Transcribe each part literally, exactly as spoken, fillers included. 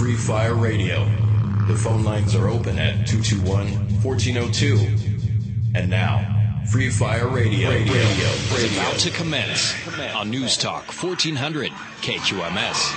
Free Fire Radio. The phone lines are open at two two one, one four zero two. And now, Free Fire Radio. Radio. Radio. Is about to commence on News Talk fourteen hundred K Q M S.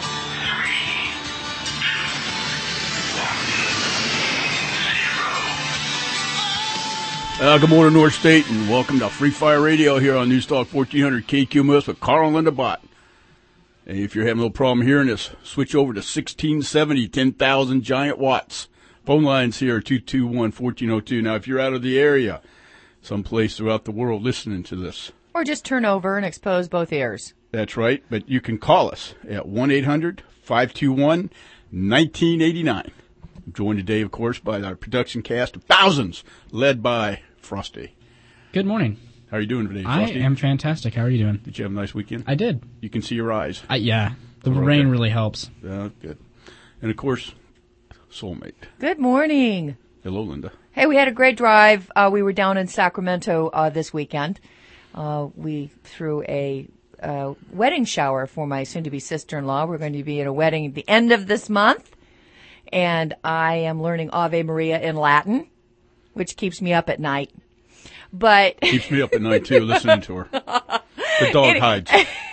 Uh, good morning, North State, and welcome to Free Fire Radio here on News Talk fourteen hundred K Q M S with Carl and Linda Bott. And if you're having a little problem hearing us, switch over to sixteen seventy, ten thousand giant watts. Phone lines here are two two one, one four zero two. Now, if you're out of the area, someplace throughout the world listening to this. Or just turn over and expose both ears. That's right, but you can call us at one eight hundred, five two one, one nine eight nine. I'm joined today, of course, by our production cast of thousands, led by Frosty. Good morning. How are you doing today, Frosty? I am fantastic. How are you doing? Did you have a nice weekend? I did. You can see your eyes. I, yeah. The Right rain there. really helps. Uh, good. And, of course, Soulmate. Good morning. Hello, Linda. Hey, we had a great drive. Uh, we were down in Sacramento uh, this weekend. Uh, we threw a uh, wedding shower for my soon-to-be sister-in-law. We're going to be at a wedding at the end of this month. And I am learning Ave Maria in Latin, which keeps me up at night. But Keeps me up at night, too, listening to her. The dog Any- hides.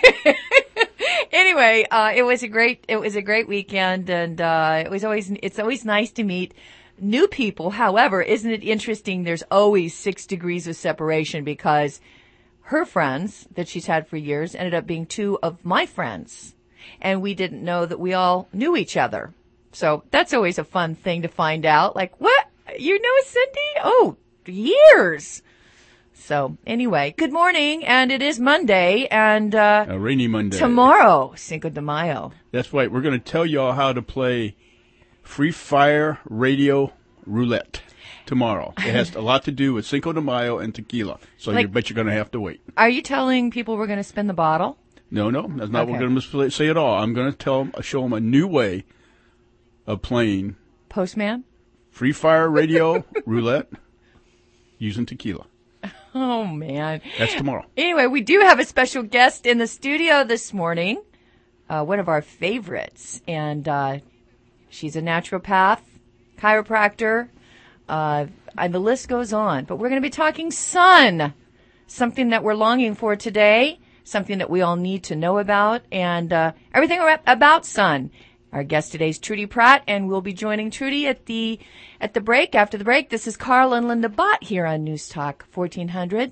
Anyway, uh, it was a great, it was a great weekend, and uh, it was always, it's always nice to meet new people. However, isn't it interesting? There's always six degrees of separation because her friends that she's had for years ended up being two of my friends, and we didn't know that we all knew each other. So that's always a fun thing to find out. Like, what? You know Cindy? Oh, years. So anyway, good morning, and it is Monday, and uh, A rainy Monday. tomorrow, Cinco de Mayo. That's right. We're going to tell y'all how to play Free Fire Radio Roulette tomorrow. It has a lot to do with Cinco de Mayo and tequila, so Like- you bet you're going to have to wait. Are you telling people we're going to spin the bottle? No, no, that's not what Okay. we're going to say at all. I'm going to tell them, show them a new way of playing Postman? Free Fire Radio Roulette using tequila. Oh, man. That's tomorrow. Anyway, we do have a special guest in the studio this morning, uh, one of our favorites. And uh, she's a naturopath, chiropractor, uh, and the list goes on. But we're going to be talking sun, something that we're longing for today, something that we all need to know about, and uh, everything about sun. Our guest today is Trudy Pratt, and we'll be joining Trudy at the at the break. After the break, this is Carl and Linda Bott here on News Talk fourteen hundred.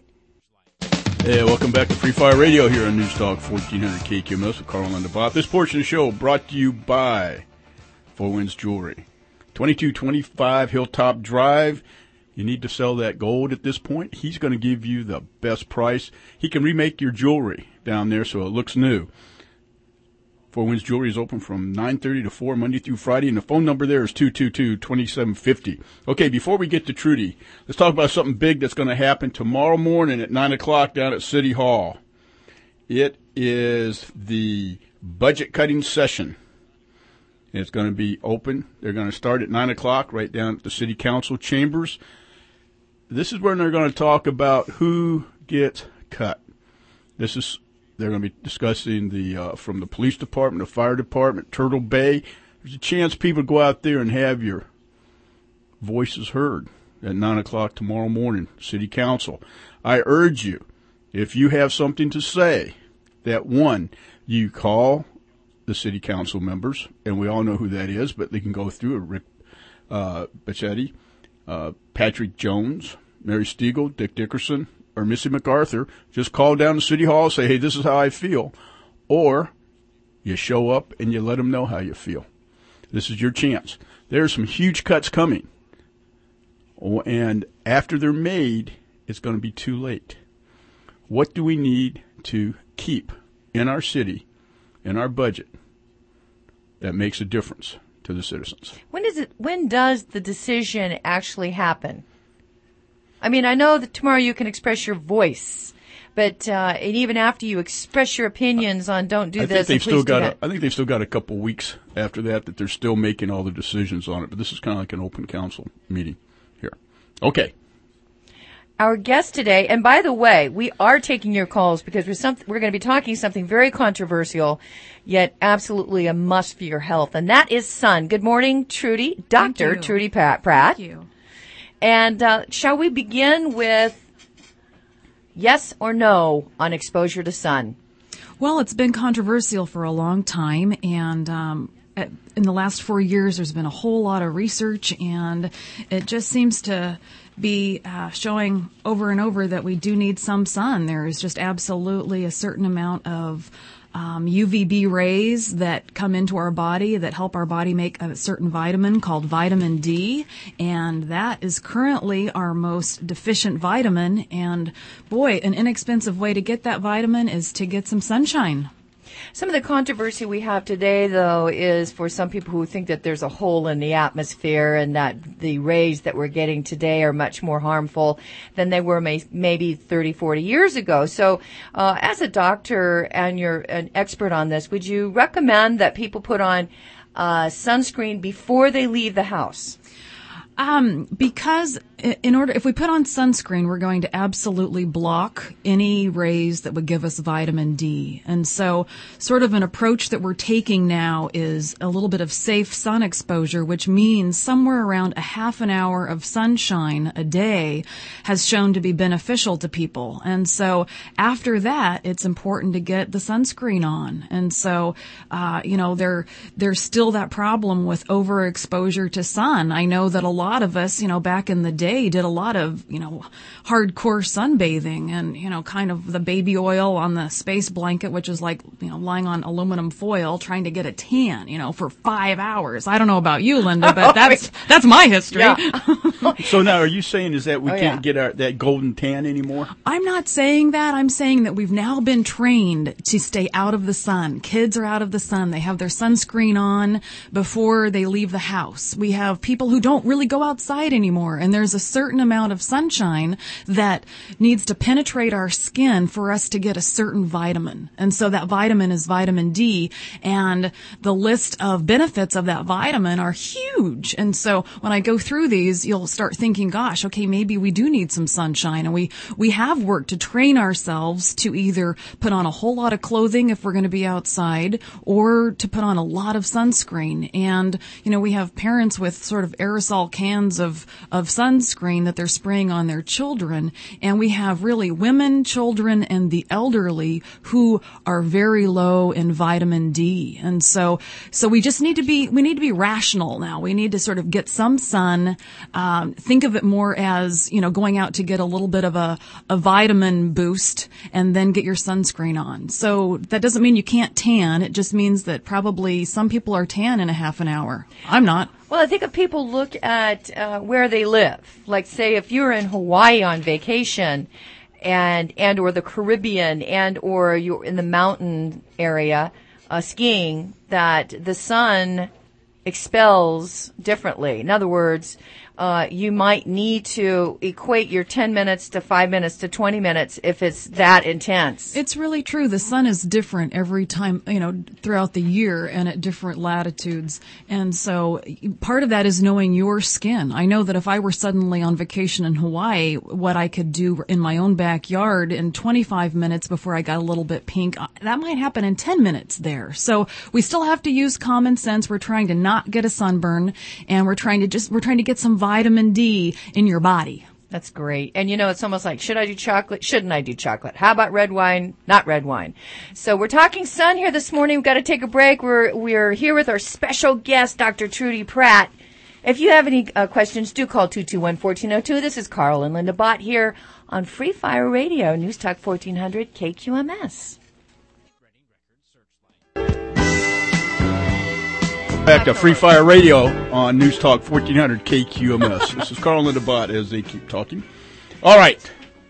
Hey, welcome back to Free Fire Radio here on News Talk fourteen hundred K Q M S with Carl and Linda Bott. This portion of the show brought to you by Four Winds Jewelry. twenty-two twenty-five Hilltop Drive. You need to sell that gold at this point. He's going to give you the best price. He can remake your jewelry down there so it looks new. Four Winds Jewelry is open from nine thirty to four Monday through Friday, and the phone number there is two two two, two seven five zero. Okay, before we get to Trudy, let's talk about something big that's going to happen tomorrow morning at nine o'clock down at City Hall. It is the budget cutting session. It's going to be open. They're going to start at nine o'clock right down at the City Council chambers. This is where they're going to talk about who gets cut. This is They're going to be discussing the uh, from the police department, the fire department, Turtle Bay. There's a chance people go out there and have your voices heard at nine o'clock tomorrow morning, City Council. I urge you, if you have something to say, that one, you call the City Council members, and we all know who that is, but they can go through it. Rick uh, Bacchetti, uh, Patrick Jones, Mary Stiegel, Dick Dickerson, or Missy MacArthur. Just call down to City Hall and say, hey, this is how I feel. Or you show up and you let them know how you feel. This is your chance. There are some huge cuts coming. Oh, and after they're made, it's going to be too late. What do we need to keep in our city, in our budget, that makes a difference to the citizens? When is it? When does the decision actually happen? I mean, I know that tomorrow you can express your voice, but uh, and even after you express your opinions on don't do I this, think they've and please still do got. that. A, I think they've still got a couple weeks after that that they're still making all the decisions on it. But this is kind of like an open council meeting here. Okay. Our guest today, and by the way, we are taking your calls because we're, some, we're going to be talking something very controversial, yet absolutely a must for your health, and that is sun. Good morning, Trudy, Doctor Trudy Pratt. Thank you. And uh, shall we begin with yes or no on exposure to sun? Well, it's been controversial for a long time, and um, at, in the last four years, there's been a whole lot of research, and it just seems to be uh, showing over and over that we do need some sun. There is just absolutely a certain amount of um, U V B rays that come into our body that help our body make a certain vitamin called vitamin D, and that is currently our most deficient vitamin. And boy, an inexpensive way to get that vitamin is to get some sunshine. Some of the controversy we have today, though, is for some people who think that there's a hole in the atmosphere and that the rays that we're getting today are much more harmful than they were may- maybe thirty, forty years ago. So uh, as a doctor and you're an expert on this, would you recommend that people put on uh, sunscreen before they leave the house? Um, because in order, if we put on sunscreen, we're going to absolutely block any rays that would give us vitamin D. And so sort of an approach that we're taking now is a little bit of safe sun exposure, which means somewhere around a half an hour of sunshine a day has shown to be beneficial to people. And so after that, it's important to get the sunscreen on. And so, uh, you know, there, there's still that problem with overexposure to sun. I know that a lot A lot of us, you know, back in the day did a lot of, you know, hardcore sunbathing and, you know, kind of the baby oil on the space blanket, which is like, you know, lying on aluminum foil trying to get a tan, you know, for five hours. I don't know about you, Linda, but that's, that's my history. Yeah. So now are you saying is that we Oh, can't yeah. get our, that golden tan anymore? I'm not saying that. I'm saying that we've now been trained to stay out of the sun. Kids are out of the sun. They have their sunscreen on before they leave the house. We have people who don't really go outside anymore, and there's a certain amount of sunshine that needs to penetrate our skin for us to get a certain vitamin. And so that vitamin is vitamin D, and the list of benefits of that vitamin are huge. And so when I go through these, you'll start thinking, gosh, okay, maybe we do need some sunshine. And we, we have worked to train ourselves to either put on a whole lot of clothing if we're going to be outside or to put on a lot of sunscreen. And, you know, we have parents with sort of aerosol cans of, of sunscreen that they're spraying on their children. And we have really women, children, and the elderly who are very low in vitamin D. And so, so we just need to be, we need to be rational now. We need to sort of get some sun, um, think of it more as, you know, going out to get a little bit of a, a vitamin boost and then get your sunscreen on. So that doesn't mean you can't tan. It just means that probably some people are tan in a half an hour. I'm not. Well, I think if people look at uh, where they live, like say if you're in Hawaii on vacation and and or the Caribbean and or you're in the mountain area uh, skiing, that the sun expels differently. In other words, uh, you might need to equate your ten minutes to five minutes to twenty minutes if it's that intense. It's really true. The sun is different every time, you know, throughout the year and at different latitudes. And so part of that is knowing your skin. I know that if I were suddenly on vacation in Hawaii, what I could do in my own backyard in twenty-five minutes before I got a little bit pink, that might happen in ten minutes there. So we still have to use common sense. We're trying to not get a sunburn, and we're trying to just, we're trying to get some vitamin D in your body. That's great. And you know, it's almost like, should I do chocolate? Shouldn't I do chocolate? How about red wine? Not red wine. So we're talking sun here this morning. We've got to take a break. We're, we're here with our special guest, Doctor Trudy Pratt. If you have any uh, questions, do call two two one, one four zero two. This is Carl and Linda Bott here on Free Fire Radio, News Talk fourteen hundred K Q M S. Back to Free Fire Radio on News Talk fourteen hundred K Q M S. This is Carl and Bott as they keep talking. All right.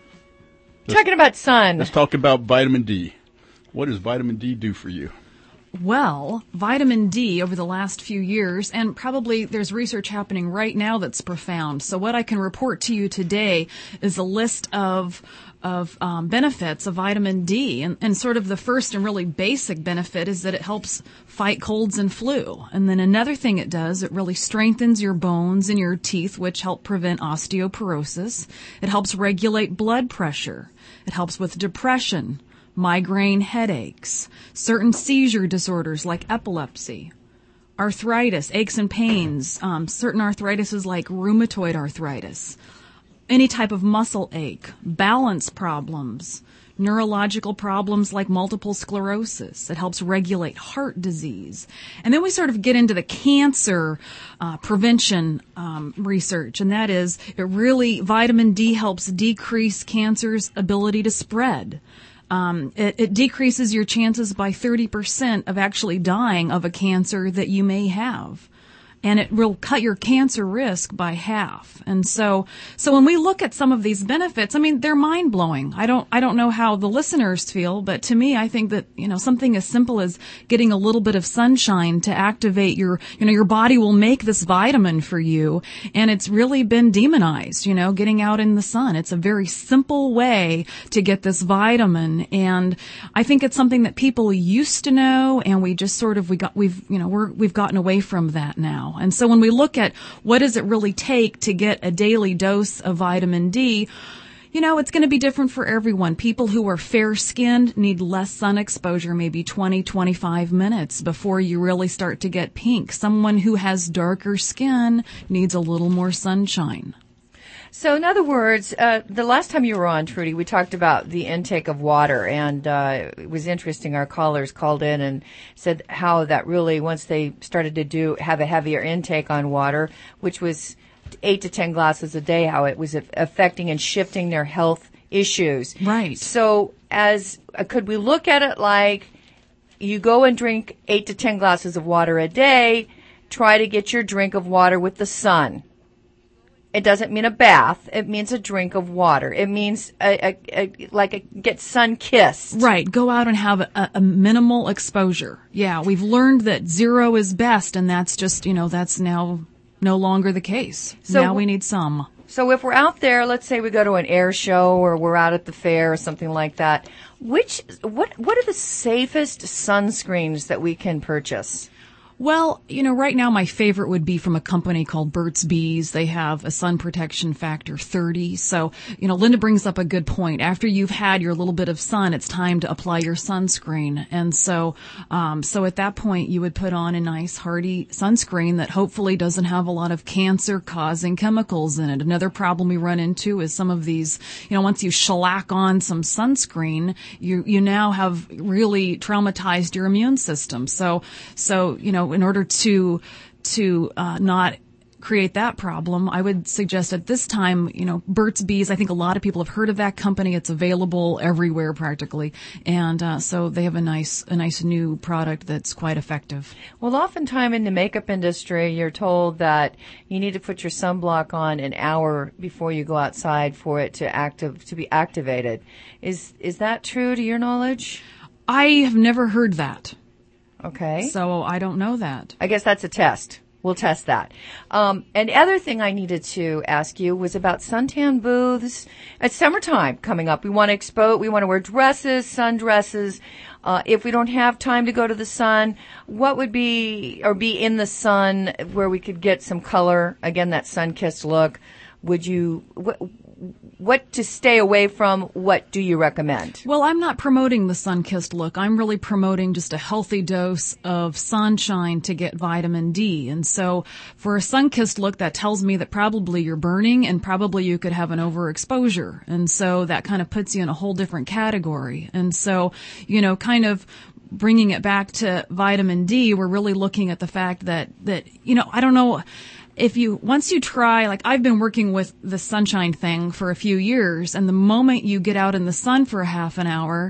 Talking about sun. Let's talk about vitamin D. What does vitamin D do for you? Well, vitamin D over the last few years, and probably there's research happening right now that's profound. So what I can report to you today is a list of of um, benefits of vitamin D. And, and sort of the first and really basic benefit is that it helps fight colds and flu. And then another thing it does, it really strengthens your bones and your teeth, which help prevent osteoporosis. It helps regulate blood pressure. It helps with depression, migraine headaches, certain seizure disorders like epilepsy, arthritis, aches and pains, um, certain arthritises like rheumatoid arthritis, any type of muscle ache, balance problems, neurological problems like multiple sclerosis. It helps regulate heart disease. And then we sort of get into the cancer uh, prevention um, research, and that is it really, vitamin D helps decrease cancer's ability to spread. Um, it, it decreases your chances by thirty percent of actually dying of a cancer that you may have. And it will cut your cancer risk by half. And so, so when we look at some of these benefits, I mean, they're mind-blowing. I don't, I don't know how the listeners feel, but to me, I think that, you know, something as simple as getting a little bit of sunshine to activate your, you know, your body will make this vitamin for you. And it's really been demonized, you know, getting out in the sun. It's a very simple way to get this vitamin. And I think it's something that people used to know, and we just sort of, we got, we've, you know, we're, we've gotten away from that now. And so when we look at what does it really take to get a daily dose of vitamin D, you know, it's going to be different for everyone. People who are fair-skinned need less sun exposure, maybe twenty, twenty-five minutes before you really start to get pink. Someone who has darker skin needs a little more sunshine. So in other words, uh, the last time you were on, Trudy, we talked about the intake of water, and uh, it was interesting. Our callers called in and said how that really, once they started to do have a heavier intake on water, which was eight to ten glasses a day, how it was affecting and shifting their health issues. Right. So as uh, could we look at it like you go and drink eight to ten glasses of water a day, try to get your drink of water with the sun. It doesn't mean a bath. It means a drink of water. It means a, a, a, like a, get sun-kissed. Right. Go out and have a, a minimal exposure. Yeah, we've learned that zero is best, and that's just, you know, that's now no longer the case. So now we need some. So if we're out there, let's say we go to an air show or we're out at the fair or something like that, which what what are the safest sunscreens that we can purchase? Well, you know, right now my favorite would be from a company called Burt's Bees. They have a sun protection factor thirty. So, you know, Linda brings up a good point. After you've had your little bit of sun, it's time to apply your sunscreen. And so, um, so at that point, you would put on a nice hearty sunscreen that hopefully doesn't have a lot of cancer-causing chemicals in it. Another problem we run into is some of these, you know, once you shellac on some sunscreen, you, you now have really traumatized your immune system. So, so, you know, in order to to uh, not create that problem, I would suggest at this time, you know, Burt's Bees. I think a lot of people have heard of that company. It's available everywhere practically, and uh, so they have a nice a nice new product that's quite effective. Well, oftentimes in the makeup industry, you're told that you need to put your sunblock on an hour before you go outside for it to active to be activated. Is is that true to your knowledge? I have never heard that. Okay. So I don't know that. I guess that's a test. We'll test that. Um, and the other thing I needed to ask you was about suntan booths. It's summertime coming up. We want to expose, we want to wear dresses, sundresses. Uh, if we don't have time to go to the sun, what would be, or be in the sun where we could get some color, again, that sun-kissed look? Would you, what, what to stay away from? What do you recommend? Well, I'm not promoting the sun-kissed look. I'm really promoting just a healthy dose of sunshine to get vitamin D. And so for a sun-kissed look, that tells me that probably you're burning and probably you could have an overexposure. And so that kind of puts you in a whole different category. And so, you know, kind of bringing it back to vitamin D, we're really looking at the fact that, that, you know, I don't know, if you, once you try, like I've been working with the sunshine thing for a few years, and the moment you get out in the sun for a half an hour,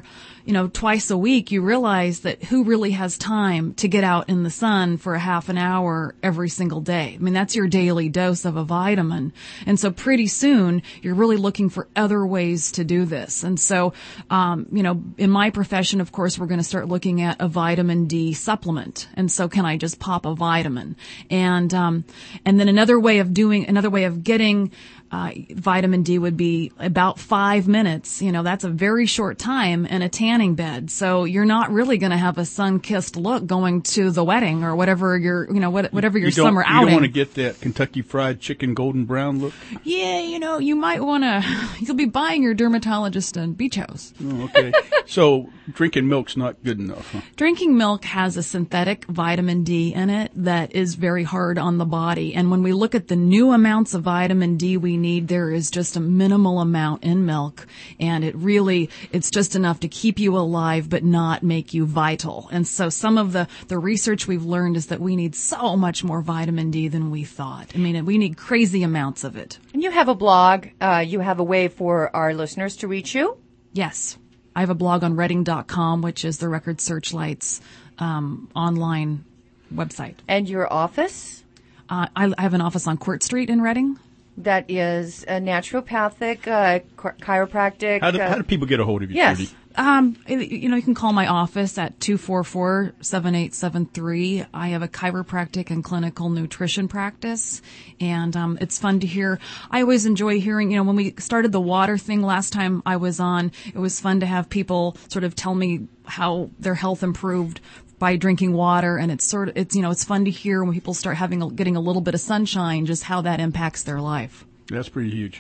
you know, twice a week, you realize that who really has time to get out in the sun for a half an hour every single day? I mean, that's your daily dose of a vitamin. And so pretty soon, you're really looking for other ways to do this. And so, um, you know, in my profession, of course, we're going to start looking at a vitamin D supplement. And so can I just pop a vitamin? And, um, and then another way of doing, another way of getting Uh, vitamin D would be about five minutes. You know, that's a very short time in a tanning bed. So you're not really going to have a sun-kissed look going to the wedding or whatever your, you know, what, whatever your you don't, summer you outing. You don't want to get that Kentucky Fried Chicken golden brown look? Yeah, you know, you might want to, you'll be buying your dermatologist a beach hose. Oh, okay. So drinking milk's not good enough, huh? Drinking milk has a synthetic vitamin D in it that is very hard on the body. And when we look at the new amounts of vitamin D we need, there is just a minimal amount in milk. And it really, it's just enough to keep you alive but not make you vital. And so some of the, the research we've learned is that we need so much more vitamin D than we thought. I mean, we need crazy amounts of it. And you have a blog. Uh, you have a way for our listeners to reach you? Yes. I have a blog on Reading dot com, which is the Record Searchlight's um, online website. And your office? Uh, I, I have an office on Court Street in Reading. That is a naturopathic, uh, chiropractic. How do, uh, how do people get a hold of you, Yes. Trudy? Um, you know, you can call my office at two four four, seven eight seven three. I have a chiropractic and clinical nutrition practice, and um, it's fun to hear. I always enjoy hearing, you know, when we started the water thing last time I was on, it was fun to have people sort of tell me how their health improved by drinking water, and it's sort of, it's, you know, it's fun to hear when people start having, a, getting a little bit of sunshine, just how that impacts their life. That's pretty huge.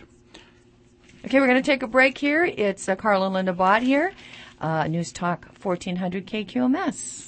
Okay, we're going to take a break here. It's uh, Carl and Linda Bott here, uh, News Talk fourteen hundred K Q M S.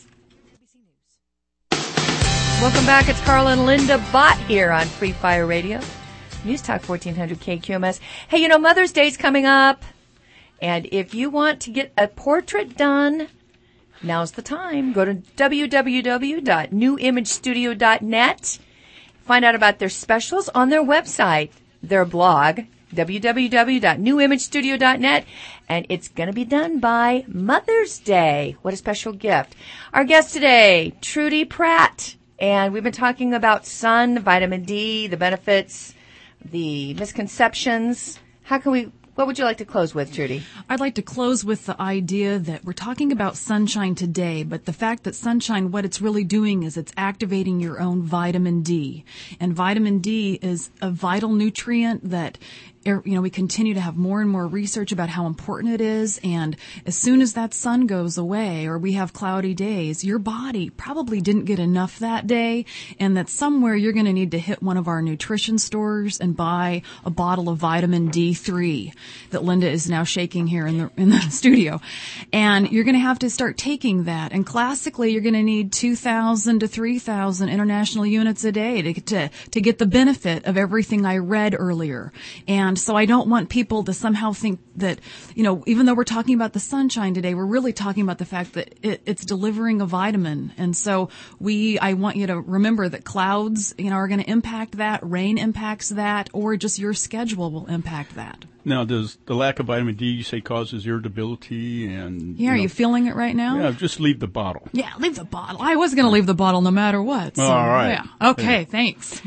Welcome back. It's Carl and Linda Bott here on Free Fire Radio, News Talk fourteen hundred K Q M S. Hey, you know, Mother's Day's coming up, and if you want to get a portrait done, now's the time. Go to w w w dot new image studio dot net. Find out about their specials on their website, their blog, w w w dot new image studio dot net, and it's going to be done by Mother's Day. What a special gift. Our guest today, Trudy Pratt, and we've been talking about sun, vitamin D, the benefits, the misconceptions. How can we, what would you like to close with, Trudy? I'd like to close with the idea that we're talking about sunshine today, but the fact that sunshine, what it's really doing is it's activating your own vitamin D. And vitamin D is a vital nutrient that, you know, we continue to have more and more research about how important it is. And as soon as that sun goes away or we have cloudy days, your body probably didn't get enough that day, and that somewhere you're going to need to hit one of our nutrition stores and buy a bottle of vitamin D three that Linda is now shaking here in the in the studio. And you're going to have to start taking that. And classically, you're going to need two thousand to three thousand international units a day to, to, to get the benefit of everything I read earlier. And so I don't want people to somehow think that, you know, even though we're talking about the sunshine today, we're really talking about the fact that it, it's delivering a vitamin. And so we, I want you to remember that clouds, you know, are going to impact that, rain impacts that, or just your schedule will impact that. Now, does the lack of vitamin D, you say, causes irritability and... Yeah, you are know, you feeling it right now? Yeah, just leave the bottle. Yeah, leave the bottle. I was going to leave the bottle no matter what. So, all right. Yeah. Okay, yeah. Thanks.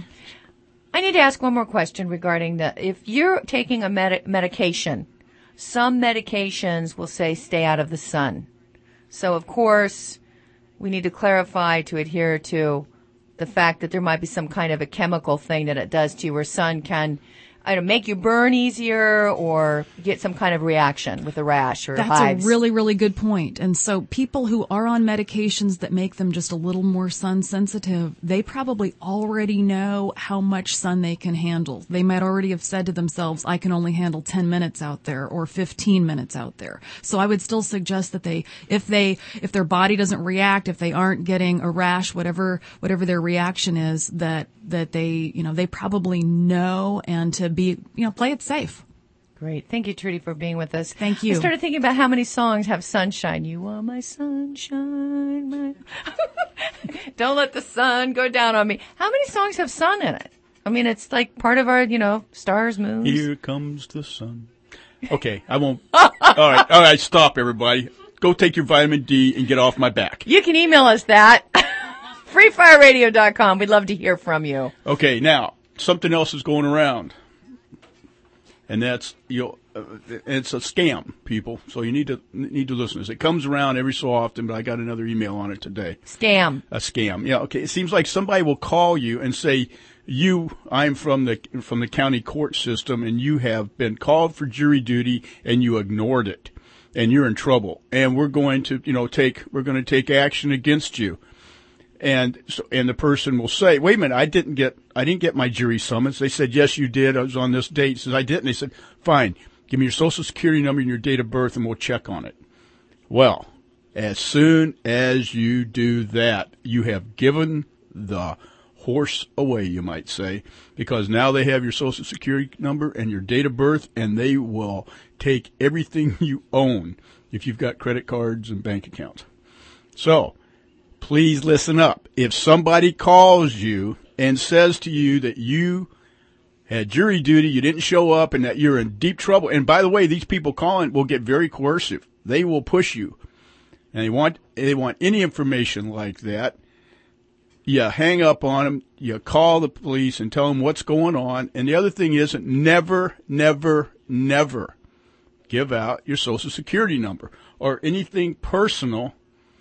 I need to ask one more question regarding the, if you're taking a med- medication, some medications will say stay out of the sun. So, of course, we need to clarify to adhere to the fact that there might be some kind of a chemical thing that it does to you where sun can either make you burn easier or get some kind of reaction with a rash or That's hives. a really, really good point. And so people who are on medications that make them just a little more sun sensitive, they probably already know how much sun they can handle. They might already have said to themselves, I can only handle ten minutes out there or fifteen minutes out there. So I would still suggest that they, if they, if their body doesn't react, if they aren't getting a rash, whatever, whatever their reaction is, that, that they, you know, they probably know, and to be, you know, play it safe. Great. Thank you, Trudy, for being with us. Thank you. I started thinking about how many songs have sunshine. You are my sunshine. My... Don't let the sun go down on me. How many songs have sun in it? I mean, it's like part of our, you know, stars, moons. Here comes the sun. Okay, I won't. All right, all right, stop, everybody. go take your vitamin D and get off my back. You can email us that. free fire radio dot com. We'd love to hear from you. Okay, now, something else is going around. And that's, you know, uh, it's a scam, people. So you need to need to listen to this. It comes around every so often, but I got another email on it today. Scam. A scam. Yeah, okay. It seems like somebody will call you and say, you, I'm from the from the county court system, and you have been called for jury duty, and you ignored it, and you're in trouble. And we're going to, you know, take we're going to take action against you. And so, and the person will say, wait a minute, I didn't get, I didn't get my jury summons. They said, yes, you did. I was on this date. He says, I didn't. They said, fine, give me your social security number and your date of birth and we'll check on it. Well, as soon as you do that, you have given the horse away, you might say, because now they have your social security number and your date of birth, and they will take everything you own if you've got credit cards and bank accounts. So, please listen up. If somebody calls you and says to you that you had jury duty, you didn't show up, and that you're in deep trouble, and by the way, these people calling will get very coercive. They will push you, and they want they want any information like that. You hang up on them, you call the police and tell them what's going on. And the other thing is, never, never, never give out your social security number or anything personal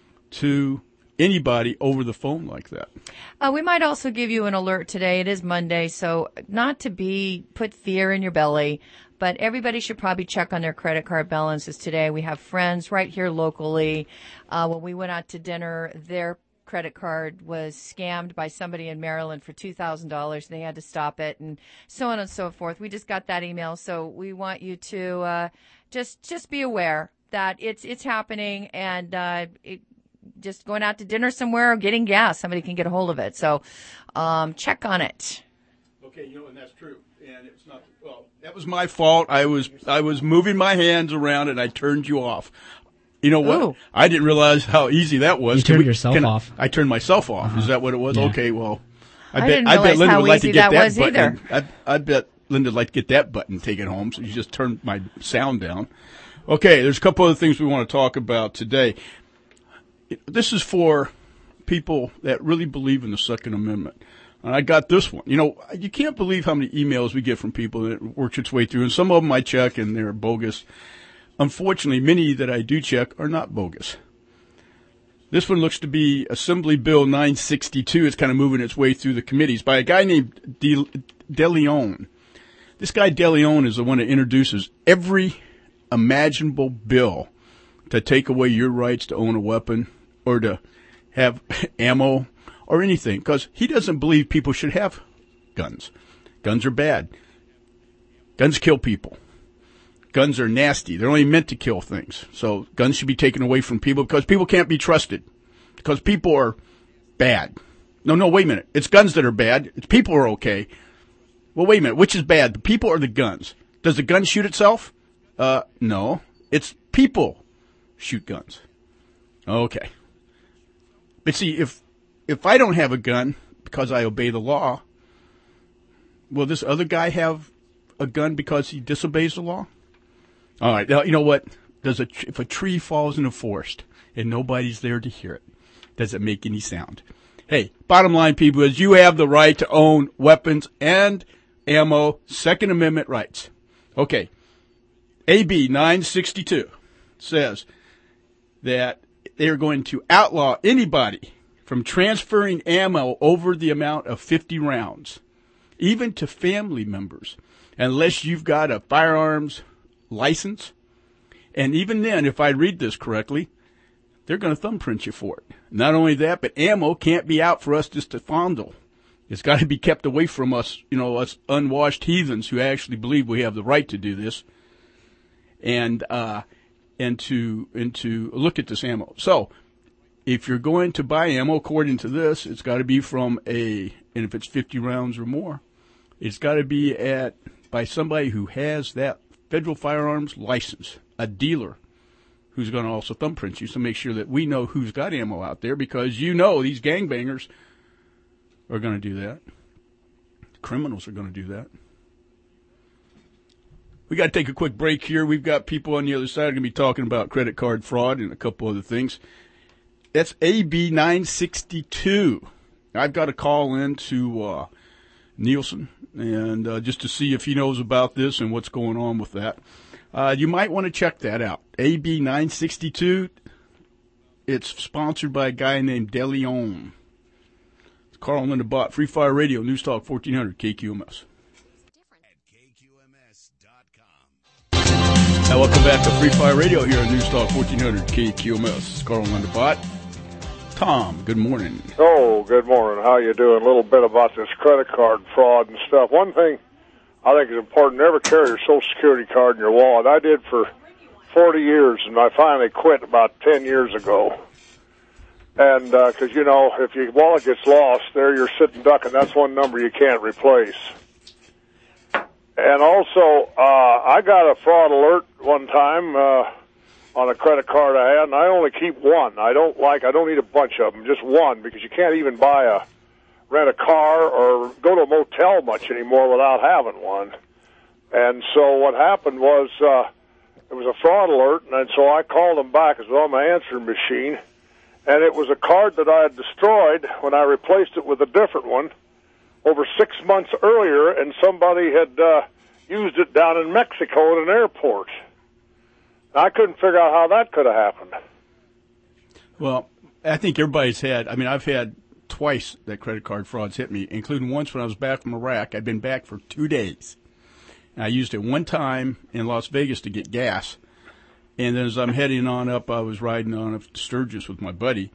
to anybody over the phone like that. Uh, we might also give you an alert today. It is Monday, so not to be put fear in your belly, but everybody should probably check on their credit card balances today. We have friends right here locally. Uh, when we went out to dinner, their credit card was scammed by somebody in Maryland for two thousand dollars. They had to stop it, and so on and so forth. We just got that email, so we want you to uh, just just be aware that it's it's happening, and uh, it, just going out to dinner somewhere or getting gas, somebody can get a hold of it. So um, check on it. Okay, you know, and that's true. And it's not, well, that was my fault. I was I was moving my hands around and I turned you off. You know what? Ooh. I didn't realize how easy that was. You turned we, yourself can, off. I turned myself off. Uh-huh. Is that what it was? Yeah. Okay, well, I, I bet didn't I bet realize Linda how would like to easy get that that, was button. either. I, I bet Linda would like to get that button taken home, so you just turned my sound down. Okay, there's a couple other things we want to talk about today. This is for people that really believe in the Second Amendment. And I got this one. You know, you can't believe how many emails we get from people that works its way through. And some of them I check and they're bogus. Unfortunately, many that I do check are not bogus. This one looks to be Assembly Bill nine sixty-two. It's kind of moving its way through the committees by a guy named De, De Leon. This guy De Leon is the one that introduces every imaginable bill to take away your rights to own a weapon or to have ammo or anything, because he doesn't believe people should have guns. Guns are bad. Guns kill people. Guns are nasty. They're only meant to kill things. So guns should be taken away from people because people can't be trusted. Because people are bad. No, no, wait a minute. It's guns that are bad. It's people are okay. Well, wait a minute. Which is bad, the people or the guns? Does the gun shoot itself? Uh, no. It's people shoot guns. Okay. But see, if if I don't have a gun because I obey the law, will this other guy have a gun because he disobeys the law? All right. Now, you know what? Does a if a tree falls in a forest and nobody's there to hear it, does it make any sound? Hey, bottom line, people, is you have the right to own weapons and ammo, Second Amendment rights. Okay. A B nine sixty-two says that they are going to outlaw anybody from transferring ammo over the amount of fifty rounds, even to family members, unless you've got a firearms license. And even then, if I read this correctly, they're going to thumbprint you for it. Not only that, but ammo can't be out for us just to fondle. It's got to be kept away from us, you know, us unwashed heathens who actually believe we have the right to do this. And, uh, and to, and to look at this ammo. So, if you're going to buy ammo, according to this, it's got to be from a, and if it's fifty rounds or more, it's got to be at, by somebody who has that federal firearms license, a dealer who's going to also thumbprint you to make sure that we know who's got ammo out there, because you know these gangbangers are going to do that. Criminals are going to do that. We got to take a quick break here. We've got people on the other side going to be talking about credit card fraud and a couple other things. That's A B nine sixty-two. I've got to call in to uh, Nielsen and uh, just to see if he knows about this and what's going on with that. Uh, you might want to check that out. A B nine sixty-two. It's sponsored by a guy named DeLeon. It's Carl and Linda Bott, Free Fire Radio, News Talk fourteen hundred K Q M S. Now, welcome back to Free Fire Radio here on News Talk fourteen hundred K Q M S. It's Carl and Linda Bott. Tom, good morning. Oh, good morning. How you doing? A little bit about this credit card fraud and stuff. One thing I think is important, never carry your Social Security card in your wallet. I did for forty years, and I finally quit about ten years ago. And because, uh, you know, if your wallet gets lost, there you're sitting duck, and that's one number you can't replace. And also, uh, I got a fraud alert one time uh, on a credit card I had, and I only keep one. I don't like, I don't need a bunch of them, just one, because you can't even buy a, rent a car or go to a motel much anymore without having one. And so what happened was, uh, it was a fraud alert, and so I called them back. It was on my answering machine, and it was a card that I had destroyed when I replaced it with a different one over six months earlier, and somebody had uh, used it down in Mexico at an airport. I couldn't figure out how that could have happened. Well, I think everybody's had, I mean, I've had twice that credit card frauds hit me, including once when I was back from Iraq. I'd been back for two days. And I used it one time in Las Vegas to get gas. And then as I'm heading on up, I was riding on up to Sturgis with my buddy.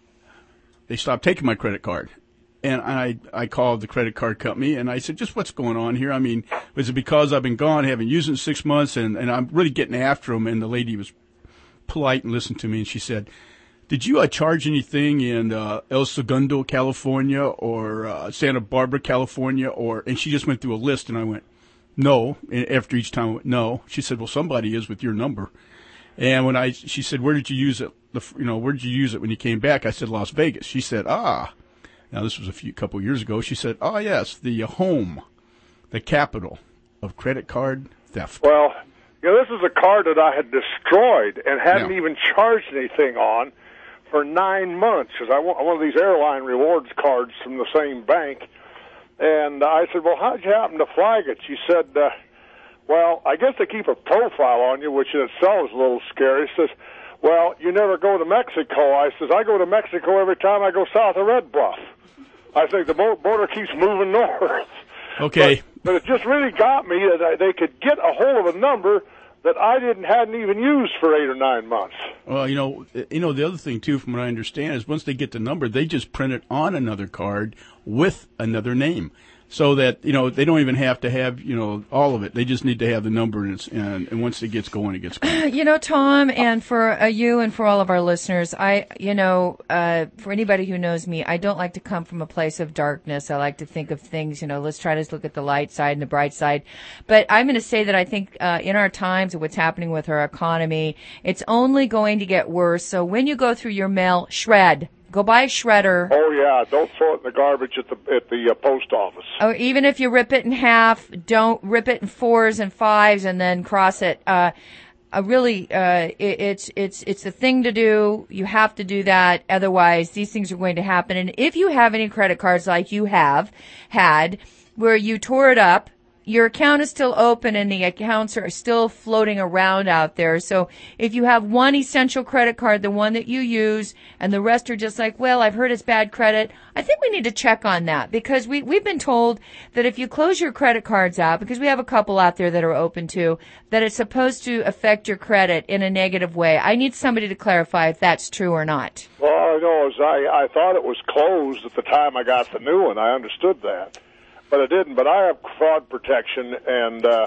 They stopped taking my credit card. And I, I called the credit card company, and I said, just what's going on here? I mean, was it because I've been gone, haven't used it in six months, and, and I'm really getting after them? And the lady was polite and listened to me, and she said, did you uh, charge anything in uh, El Segundo, California, or uh, Santa Barbara, California? Or and she just went through a list, and I went, no. And after each time I went, no. She said, well, somebody is with your number. And when I, she said, where did you use it? The, you know, where did you use it when you came back? I said, Las Vegas. She said, ah. Now, this was a few couple years ago. She said, oh, yes, the home, the capital of credit card theft. Well, you know, this is a card that I had destroyed and hadn't yeah. even charged anything on for nine months because I want one of these airline rewards cards from the same bank. And I said, well, how'd you happen to flag it? She said, uh, well, I guess they keep a profile on you, which in itself is a little scary. She says, well, you never go to Mexico. I says, I go to Mexico every time I go south of Red Bluff. I think the border keeps moving north. Okay. But, but it just really got me that they could get a hold of a number that I didn't hadn't even used for eight or nine months. Well, you know, you know the other thing too, from what I understand, is once they get the number, they just print it on another card with another name, so that you know they don't even have to have you know all of it. They just need to have the number, and it's, and, and once it gets going, it gets going. You know, Tom, and for uh, you and for all of our listeners, I, you know, uh, for anybody who knows me, I don't like to come from a place of darkness. I like to think of things, you know, let's try to look at the light side and the bright side. But I'm going to say that I think uh, in our times of what's happening with our economy, it's only going to get worse. So when you go through your mail, shred. Go buy a shredder. Oh, yeah. Don't throw it in the garbage at the at the uh, post office. Or even if you rip it in half, don't rip it in fours and fives and then cross it. Uh, uh, really, uh, it, it's it's it's the thing to do. You have to do that. Otherwise, these things are going to happen. And if you have any credit cards like you have had, where you tore it up, your account is still open and the accounts are still floating around out there. So if you have one essential credit card, the one that you use, and the rest are just like, well, I've heard it's bad credit, I think we need to check on that because we, we've been told that if you close your credit cards out, because we have a couple out there that are open to, that it's supposed to affect your credit in a negative way. I need somebody to clarify if that's true or not. Well, all I know is I, I thought it was closed at the time I got the new one. I understood that. But I didn't. But I have fraud protection, and uh,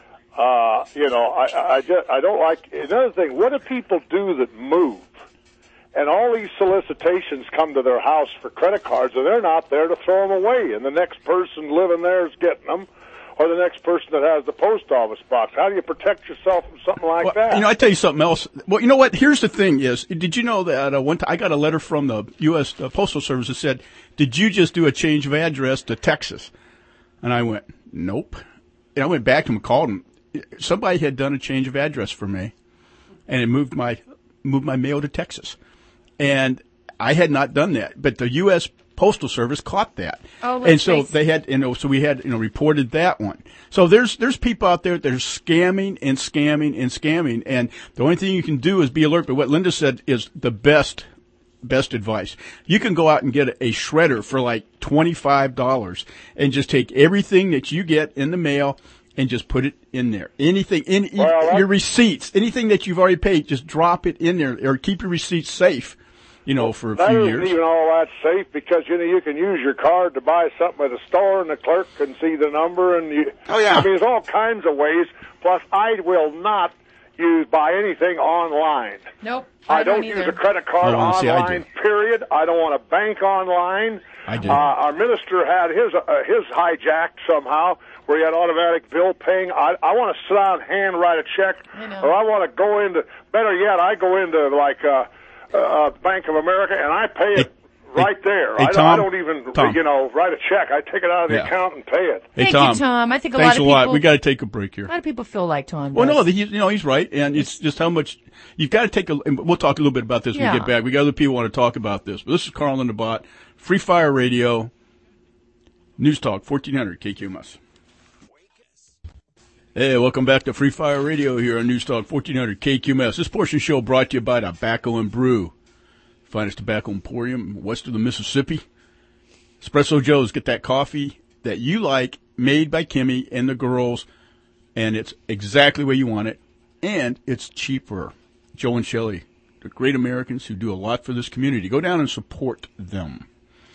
uh, you know, I I, just, I don't like. Another thing, what do people do that move? And all these solicitations come to their house for credit cards, and they're not there to throw them away. And the next person living there is getting them, or the next person that has the post office box. How do you protect yourself from something like well, that? You know, I tell you something else. Well, you know what? Here's the thing: is did you know that uh, one time I got a letter from the U S Uh, Postal Service that said, "Did you just do a change of address to Texas?" And I went, nope. And I went back to him and called him. somebody had done a change of address for me, and it moved my moved my mail to Texas, and I had not done that, but the U S Postal Service caught that, oh, and so nice. they had, you know, so we had, you know, reported that one. So there's there's people out there that are scamming and scamming and scamming, and the only thing you can do is be alert. But what Linda said is the best best advice. You can go out and get a shredder for like twenty-five dollars and just take everything that you get in the mail and just put it in there. Anything, in, in well, your receipts, anything that you've already paid, just drop it in there, or keep your receipts safe, you know, for a that few isn't years. even all that safe, because, you know, you can use your card to buy something at a store, and the clerk can see the number, and you, Oh, yeah. I mean, there's all kinds of ways. Plus, I will not use buy anything online. Nope. I, I don't, don't use either. a credit card Oh, well, see, I online, do. period. I don't want to bank online. I do. Uh, our minister had his uh, his hijacked somehow, where he had automatic bill paying. I, I want to sit down and hand write a check, I know. or I want to go into, better yet, I go into like uh, uh, Bank of America and I pay it Hey, right there. hey, I, Tom, I don't even, Tom. you know, write a check. I take it out of the Yeah. account and pay it. Hey, Thank Tom. you, Tom. I think a Thanks lot of a lot. people. We got to take a break here. A lot of people feel like Tom. Well, does. no, he, you know, he's right, and it's just how much you've got to take a. And we'll talk a little bit about this when Yeah. we get back. We got other people who want to talk about this, but this is Carl and the Bot, Free Fire Radio, News Talk fourteen hundred K Q M S. Hey, welcome back to Free Fire Radio here on News Talk fourteen hundred K Q M S. This portion of the show brought to you by Tobacco and Brew, finest tobacco emporium west of the Mississippi. Espresso Joe's, get that coffee that you like, made by Kimmy and the girls, and it's exactly where you want it, and it's cheaper. Joe and Shelley, they're great Americans who do a lot for this community. Go down and support them.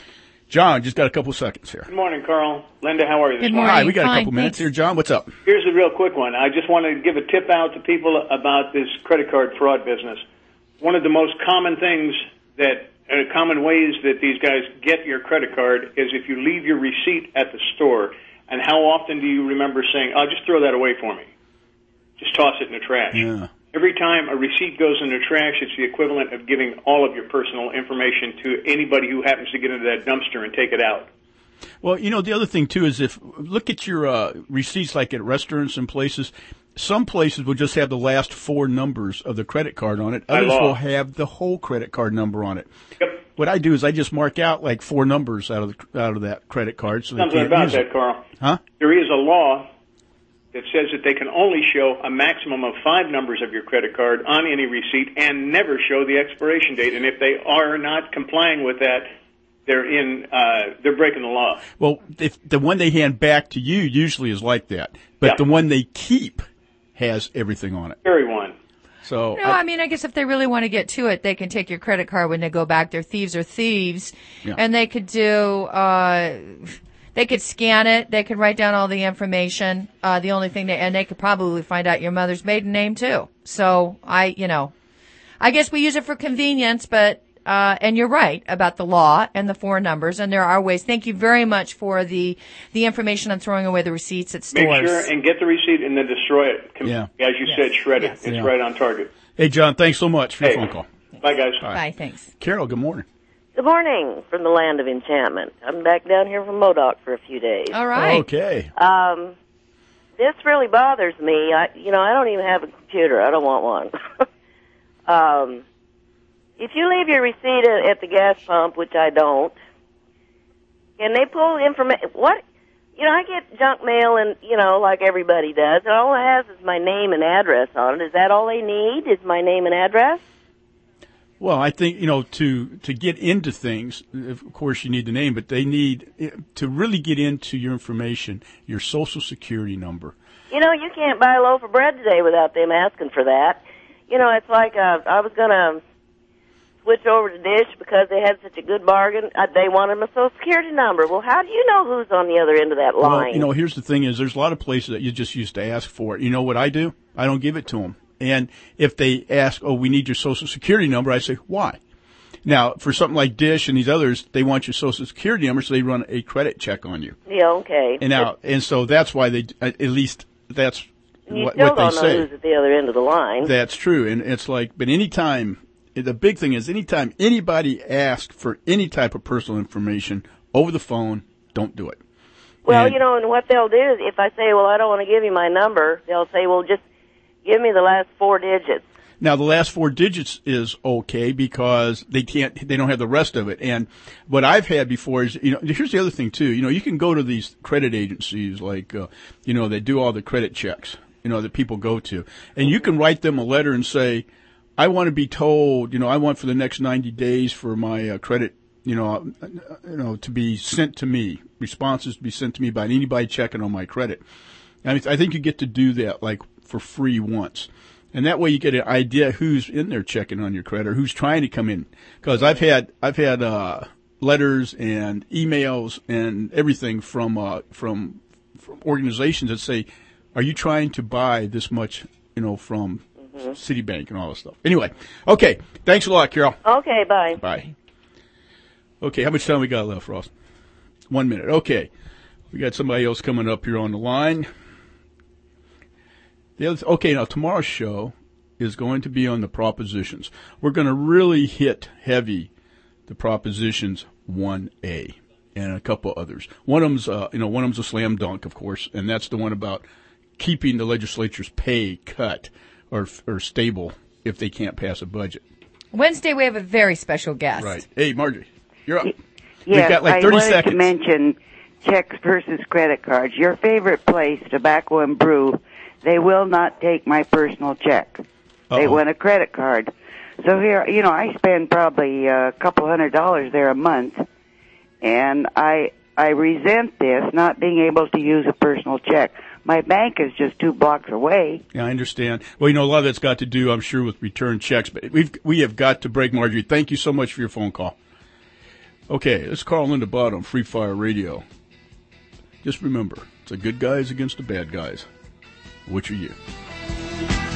John, just got a couple seconds here. Good morning, Carl. Linda, how are you this Good morning? Hi, we got a Fine, couple minutes thanks. here. John, what's up? Here's a real quick one. I just want to give a tip out to people about this credit card fraud business. One of the most common things that, uh, common ways that these guys get your credit card is if you leave your receipt at the store. And how often do you remember saying, "Oh, just throw that away for me. Just toss it in the trash." Yeah. Every time a receipt goes in the trash, it's the equivalent of giving all of your personal information to anybody who happens to get into that dumpster and take it out. Well, you know, the other thing, too, is if look at your uh, receipts like at restaurants and places. Some places will just have the last four numbers of the credit card on it. By Others law. will have the whole credit card number on it. Yep. What I do is I just mark out like four numbers out of the, out of that credit card, so they Something can't about use that, it. Carl. Huh? There is a law that says that they can only show a maximum of five numbers of your credit card on any receipt and never show the expiration date. And if they are not complying with that, they're in. Uh, they're breaking the law. Well, if the one they hand back to you usually is like that, but Yeah. the one they keep has everything on it. Very one. So No, I mean, I guess if they really want to get to it, they can take your credit card when they go back. They're thieves or thieves, Yeah. and they could do. Uh, they could scan it. They could write down all the information. Uh, the only thing they and they could probably find out your mother's maiden name too. So I, you know, I guess we use it for convenience, but. Uh, and you're right about the law and the four numbers, and there are ways. Thank you very much for the the information on throwing away the receipts at stores. Make sure and get the receipt and then destroy it. Com- Yeah. As you said, shred it. Yes. It's Yeah. right on target. hey, John, thanks so much for your Hey. phone call. Bye, guys. Bye, thanks. Carol, good morning. Good morning from the land of enchantment. I'm back down here from Modoc for a few days. All right. Okay. Um, this really bothers me. I, you know, I don't even have a computer. I don't want one. um, if you leave your receipt at, at the gas pump, which I don't, can they pull information? What? You know, I get junk mail, and you know, like everybody does, and all it has is my name and address on it. Is that all they need? Is my name and address? Well, I think, you know, to, to get into things, of course you need the name, but they need, to really get into your information, your social security number. You know, you can't buy a loaf of bread today without them asking for that. You know, it's like uh, I was going to switch over to Dish because they had such a good bargain. Uh, they wanted my social security number. Well, how do you know who's on the other end of that line? Well, you know, here's the thing is there's a lot of places that you just used to ask for it. You know what I do? I don't give it to them. And if they ask, oh, we need your social security number, I say, why? Now, for something like Dish and these others, they want your social security number, so they run a credit check on you. Yeah, okay. And now, and so that's why they, at least that's you what, still what they don't know say. who's at the other end of the line. That's true. And it's like, but anytime, the big thing is anytime anybody asks for any type of personal information over the phone, don't do it. Well, And- you know, and what they'll do is if I say, well, I don't want to give you my number, they'll say, well, just give me the last four digits. Now, the last four digits is okay because they can't, they don't have the rest of it. And what I've had before is, you know, here's the other thing too. You know, you can go to these credit agencies like, uh, you know, they do all the credit checks, you know, that people go to. And you can write them a letter and say, I want to be told, you know, I want for the next ninety days for my uh, credit, you know, uh, you know, to be sent to me, responses to be sent to me by anybody checking on my credit. I mean, I think you get to do that like for free once. And that way you get an idea who's in there checking on your credit or who's trying to come in. Cause I've had, I've had, uh, letters and emails and everything from, uh, from, from organizations that say, are you trying to buy this much, you know, from mm-hmm. Citibank and all this stuff? Anyway. Okay. Thanks a lot, Carol. Okay. Bye. Bye. Okay. How much time we got left, Ross? One minute. Okay. We got somebody else coming up here on the line. The other, okay, now tomorrow's show is going to be on the propositions. We're going to really hit heavy the propositions one A and a couple others. One of them's, uh, you know, one of them's a slam dunk, of course, and that's the one about keeping the legislature's pay cut or or stable if they can't pass a budget. Wednesday we have a very special guest. Right. Hey, Marjorie, you're up. Yes, We've got like thirty I wanted seconds. to mention checks versus credit cards. Your favorite place, Tobacco and Brew, they will not take my personal check. Uh-oh. They want a credit card. So here, you know, I spend probably a couple hundred dollars there a month, and I I resent this, not being able to use a personal check. My bank is just two blocks away. Yeah, I understand. Well, you know, a lot of that's got to do, I'm sure, with return checks. But we've we have got to break, Marjorie. Thank you so much for your phone call. Okay, let's call Linda Bott on Free Fire Radio. Just remember, it's the good guys against the bad guys. Which are you?